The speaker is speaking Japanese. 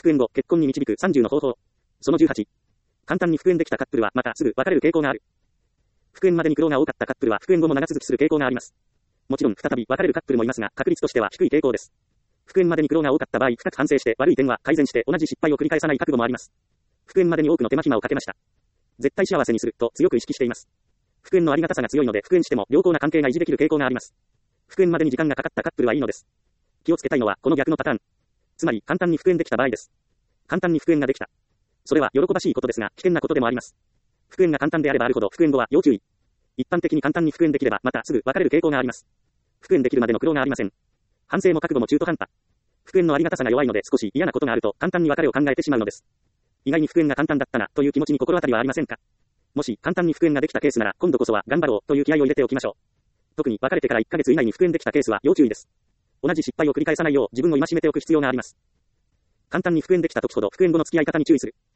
復縁後、結婚に導く30の方法。その18。簡単に復縁できたカップルはまたすぐ別れる傾向がある。復縁までに苦労が多かったカップルは復縁後も長続きする傾向があります。もちろん再び別れるカップルもいますが、確率としては低い傾向です。復縁までに苦労が多かった場合、深く反省して悪い点は改善して同じ失敗を繰り返さない覚悟もあります。復縁までに多くの手間暇をかけました。絶対幸せにすると強く意識しています。復縁のありがたさが強いので復縁しても良好な関係が維持できる傾向があります。復縁までに時間がかかったカップルはいいのです。気をつけたいのはこの逆のパターン。つまり簡単に復縁できた場合です。簡単に復縁ができた。それは喜ばしいことですが危険なことでもあります。復縁が簡単であればあるほど復縁後は要注意。一般的に簡単に復縁できればまたすぐ別れる傾向があります。復縁できるまでの苦労がありません。反省も覚悟も中途半端。復縁のありがたさが弱いので少し嫌なことがあると簡単に別れを考えてしまうのです。意外に復縁が簡単だったなという気持ちに心当たりはありませんか？もし簡単に復縁ができたケースなら今度こそは頑張ろうという気合を入れておきましょう。特に別れてから1ヶ月以内に復縁できたケースは要注意です。同じ失敗を繰り返さないよう自分を戒めておく必要があります。簡単に復縁できた時ほど復縁後の付き合い方に注意する。